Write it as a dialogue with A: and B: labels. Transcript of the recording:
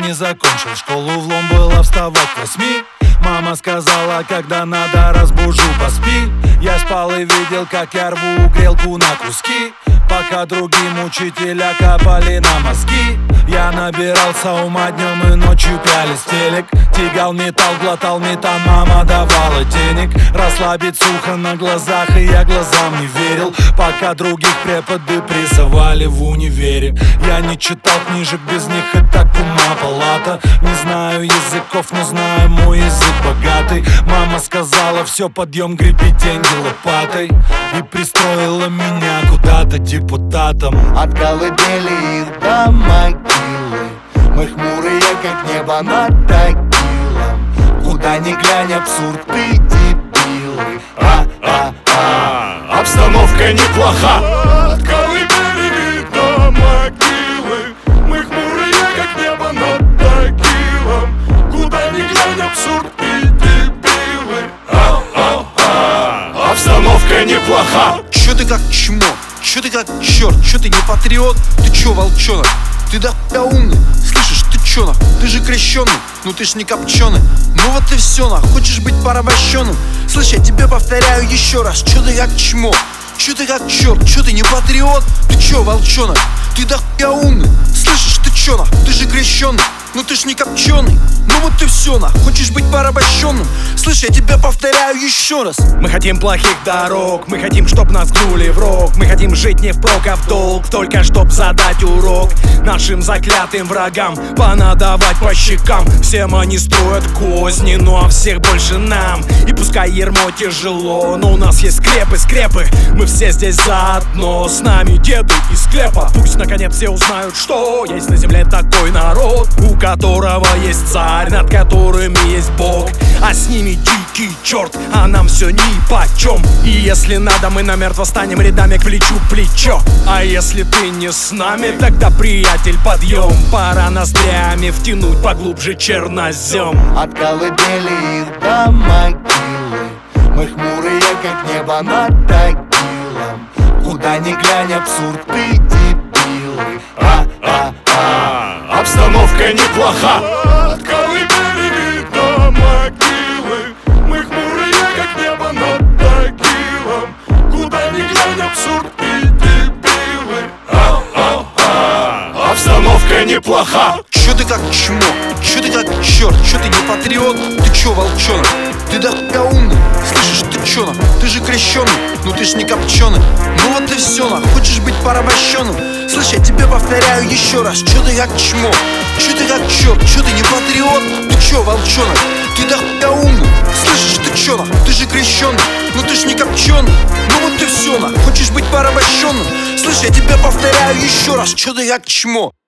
A: не закончил школу, влом было вставать к 8. Мама сказала, когда надо, разбужу, поспи. Я спал и видел, как я рву грелку на куски, пока другим учителя копали на мозги. Я набирался ума днем и ночью пялись телек, тягал металл, глотал метан, мама давала денег. Расслабить сухо на глазах, и я глазам не верил, пока других преподы прессовали в универе. Я не читал книжек, без них и так ума палата. Не знаю языков, но знаю мой язык богатый. Мама сказала, все, подъем, греби деньги лопатой, и пристроила меня куда-то депутатом.
B: От колыбели их до могилы мы хмурые, как небо над Тагилом. Куда ни глянь, абсурд, ты дебилы.
C: Обстановка неплоха. От колыбели до могилы мы хмурые, как небо над Тагилом. Куда ни глянь, абсурд, ты дебилы. Обстановка неплоха.
D: Чё ты как чмо? Чё ты как черт? Чё ты не патриот? Ты чё, волчонок? Ты да хуя умный, слышишь, ты чё нах? Ты же крещеный, ну ты ж не копченый. Ну вот и всё нах, хочешь быть порабощенным? Слышь, я тебе повторяю еще раз, чё ты как чмо? Чё ты как черт? Чё ты не патриот? Ты чё, волчонок? Ты да хуя умный, слышишь, ты чё нах? Ты же крещеный, ну ты ж не копченый. Ну вот и всё нах, хочешь быть порабощенным? Слышь, я тебе повторяю еще раз.
E: Мы хотим плохих дорог, мы хотим, чтоб нас гнули в рог. Мы хотим жить не впрок, а в долг, только чтоб задать урок нашим заклятым врагам, понадавать по щекам. Всем они строят козни, ну а всех больше нам. И пускай ермо тяжело, но у нас есть скрепы. Мы все здесь заодно, с нами деды из склепа. Пусть наконец все узнают, что есть на земле такой народ, у которого есть царь, над которыми есть Бог, а с ними дикий черт, а нам все нипочем. И если надо, мы намертво станем рядами, к плечу плечо. А если ты не с нами, тогда, приятель, подъем. Пора ноздрями втянуть поглубже чернозем.
B: От колыбели их до могилы мы хмурые, как небо над Тагилом. Куда ни глянь, абсурд, ты дебилы.
C: Обстановка неплоха. От колыбели до могилы мы хмурые, как небо над Тагилом. Куда ни глянь, абсурд, и дебилы. Обстановка неплоха.
D: Чё ты как чмо? Чё ты как черт? Чё ты не патриот? Ты чё, волчонок? Ты да хуя умный, слышишь, ты чё нах? Ты же крещеный, ну ты ж не копченый. Ну вот и всё нах, хочешь быть порабощенным? Слышь, я тебе повторяю еще раз, чё ты как чмо? Чё ты как черт? Чё ты не патриот? Ты чё, волчонок? Ты да хуя умный, слышишь, ты чё нах? Ты же крещеный, ну ты ж не копченый. Ну вот и всё нах, хочешь быть порабощенным? Слышь, я тебе повторяю еще раз, чё ты как чмо?